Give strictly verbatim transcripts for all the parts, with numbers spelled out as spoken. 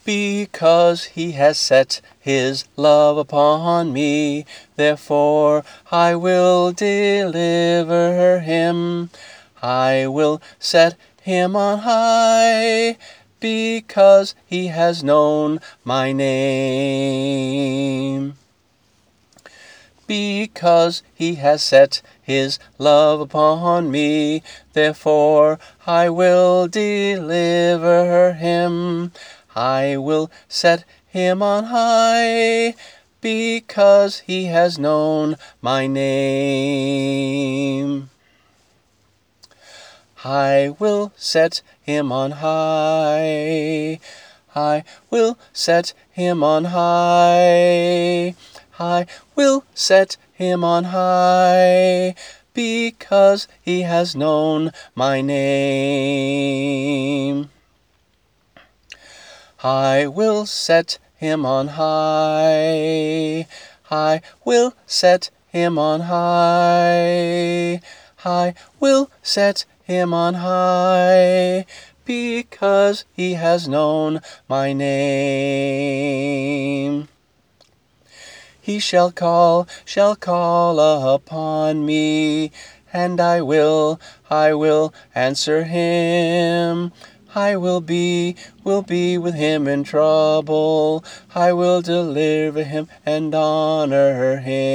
Because he has set his love upon me, therefore I will deliver him. I will set him on high, because he has known my name. Because he has set his love upon me, therefore I will deliver him. I will set him on high, because he has known my name. I will set him on high. I will set him on high. I will set him on high, because he has known my name. I will set him on high. I will set him on high. I will set him on high, because he has known my name. He shall call, shall call upon me, and I will, I will answer him. I will be, will be with him in trouble. I will deliver him and honor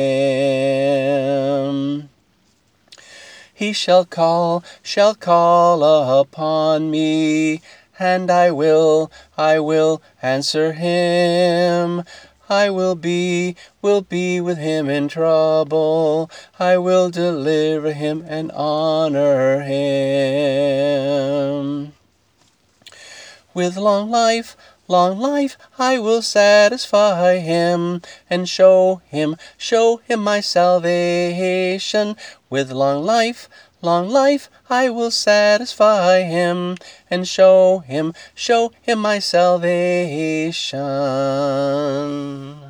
him. He shall call, shall call upon me, and I will, I will answer him. I will be, will be with him in trouble. I will deliver him and honor him. With long life, long life, I will satisfy him, and show him, show him my salvation. With long life, long life, I will satisfy him, and show him, show him my salvation.